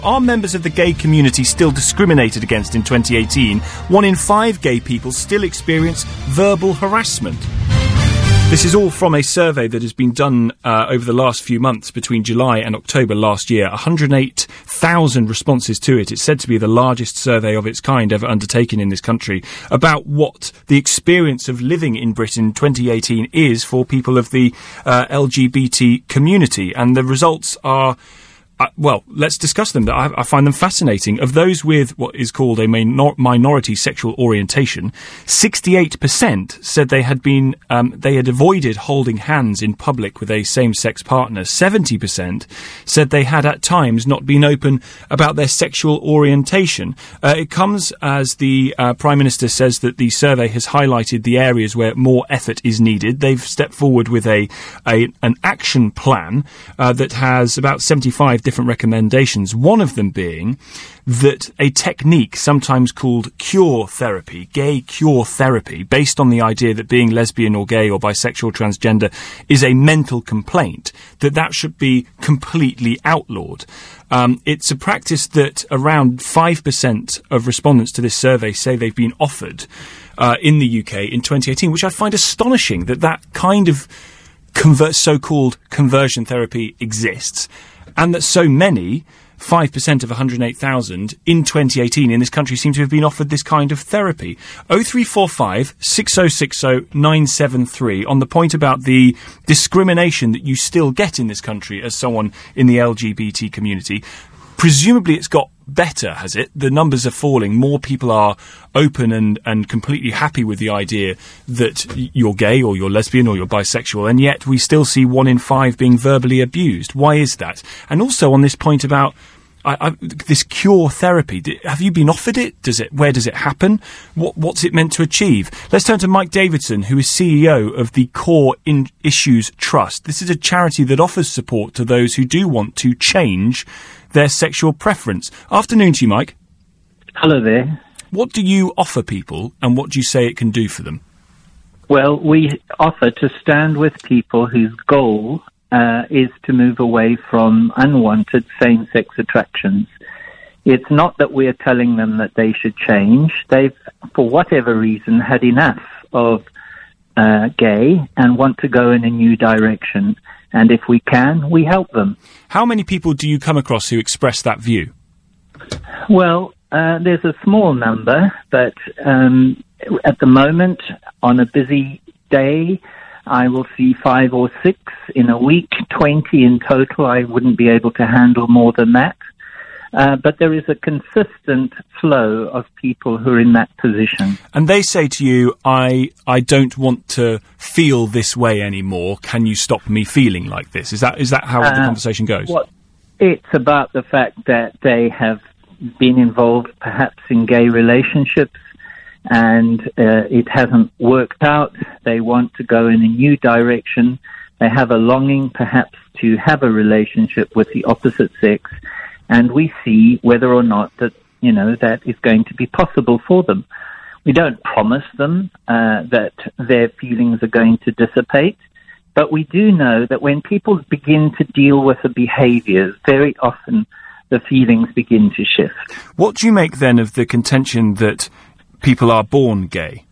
Are members of the gay community still discriminated against in 2018? 1 in 5 gay people still experience verbal harassment. This is all from a survey that has been done over the last few months between July and October last year. 108,000 responses to it. It's said to be the largest survey of its kind ever undertaken in this country about what the experience of living in Britain in 2018 is for people of the LGBT community. And the results are... well, let's discuss them. I find them fascinating. Of those with what is called a minority sexual orientation, 68% said they had avoided holding hands in public with a same-sex partner. 70% said they had at times not been open about their sexual orientation. It comes as the Prime Minister says that the survey has highlighted the areas where more effort is needed. They've stepped forward with an action plan that has about 75 different recommendations, one of them being that a technique sometimes called cure therapy, gay cure therapy, based on the idea that being lesbian or gay or bisexual or transgender is a mental complaint, that should be completely outlawed. It's a practice that around 5% of respondents to this survey say they've been offered in the UK in 2018, which I find astonishing that kind of so-called conversion therapy exists. And that so many, 5% of 108,000 in 2018 in this country seem to have been offered this kind of therapy. 0345 6060 973 on the point about the discrimination that you still get in this country as someone in the LGBT community. Presumably it's got better, has it? The numbers are falling. More people are open and completely happy with the idea that you're gay or you're lesbian or you're bisexual, and yet we still see 1 in 5 being verbally abused. Why is that? And also on this point about this cure therapy, have you been offered it? Where does it happen? What's it meant to achieve? Let's turn to Mike Davidson, who is CEO of the Core Issues Trust. This is a charity that offers support to those who do want to change their sexual preference. Afternoon to you, Mike. Hello there. What do you offer people, and what do you say it can do for them? Well, we offer to stand with people whose goal is to move away from unwanted same-sex attractions. It's not that we're telling them that they should change. They've, for whatever reason, had enough of gay and want to go in a new direction. And if we can, we help them. How many people do you come across who express that view? Well, there's a small number, but at the moment, on a busy day, I will see 5 or 6 in a week, 20 in total. I wouldn't be able to handle more than that. But there is a consistent flow of people who are in that position. And they say to you, I don't want to feel this way anymore. Can you stop me feeling like this? Is that how the conversation goes? Well, it's about the fact that they have been involved perhaps in gay relationships and it hasn't worked out. They want to go in a new direction. They have a longing perhaps to have a relationship with the opposite sex. And we see whether or not that is going to be possible for them. We don't promise them that their feelings are going to dissipate, but we do know that when people begin to deal with the behaviours, very often the feelings begin to shift. What do you make then of the contention that people are born gay?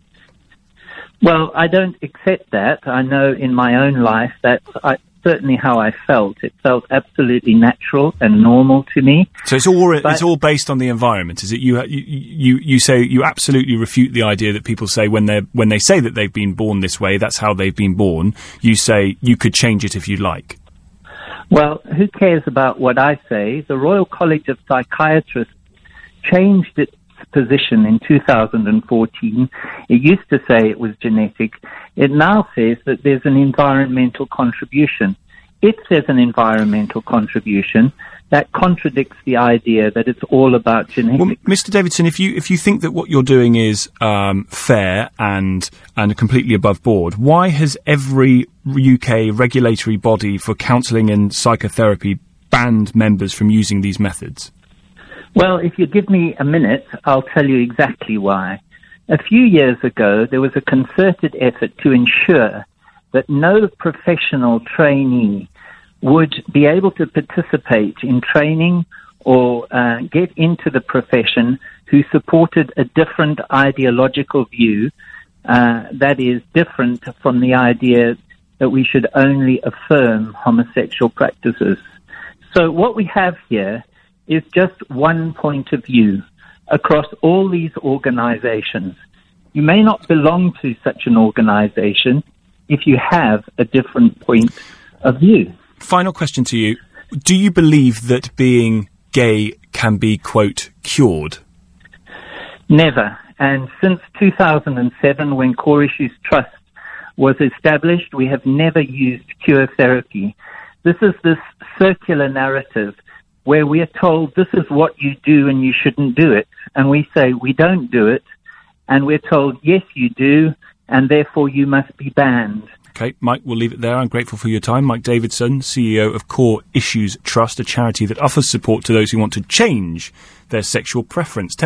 Well, I don't accept that. I know in my own life that's certainly how I felt. It felt absolutely natural and normal to me. So it's all based on the environment, is it? You say you absolutely refute the idea that people say when they say that they've been born this way, that's how they've been born. You say you could change it if you like. Well, who cares about what I say? The Royal College of Psychiatrists changed its position in 2014. It used to say it was genetic. It now says that there's an environmental contribution. If there's an environmental contribution, that contradicts the idea that it's all about genetics. Well, Mr. Davidson, if you think that what you're doing is fair and completely above board, why has every UK regulatory body for counselling and psychotherapy banned members from using these methods? Well, if you give me a minute, I'll tell you exactly why. A few years ago, there was a concerted effort to ensure that no professional trainee would be able to participate in training or get into the profession who supported a different ideological view that is different from the idea that we should only affirm homosexual practices. So what we have here is just one point of view across all these organizations. You may not belong to such an organization if you have a different point of view. Final question to you. Do you believe that being gay can be, quote, cured? Never. And since 2007, when Core Issues Trust was established, we have never used cure therapy. This is this circular narrative where we are told this is what you do and you shouldn't do it. And we say we don't do it. And we're told, yes, you do, and therefore you must be banned. Okay, Mike, we'll leave it there. I'm grateful for your time. Mike Davidson, CEO of Core Issues Trust, a charity that offers support to those who want to change their sexual preference.